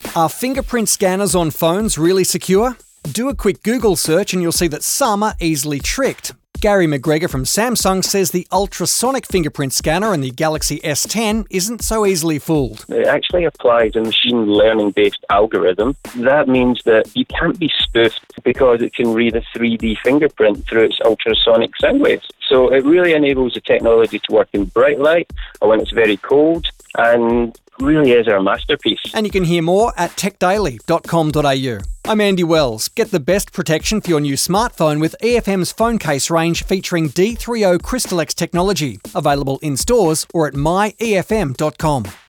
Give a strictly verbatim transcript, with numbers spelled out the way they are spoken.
Are fingerprint scanners on phones really secure? Do a quick Google search and you'll see that some are easily tricked. Gary McGregor from Samsung says the ultrasonic fingerprint scanner in the Galaxy S ten isn't so easily fooled. It actually applies a machine learning-based algorithm. That means that you can't be spoofed because it can read a three D fingerprint through its ultrasonic sound waves. So it really enables the technology to work in bright light or when it's very cold, and really is our masterpiece. And you can hear more at tech daily dot com dot a u. I'm Andy Wells. Get the best protection for your new smartphone with E F M's phone case range featuring D thirty Crystal X technology. Available in stores or at my E F M dot com.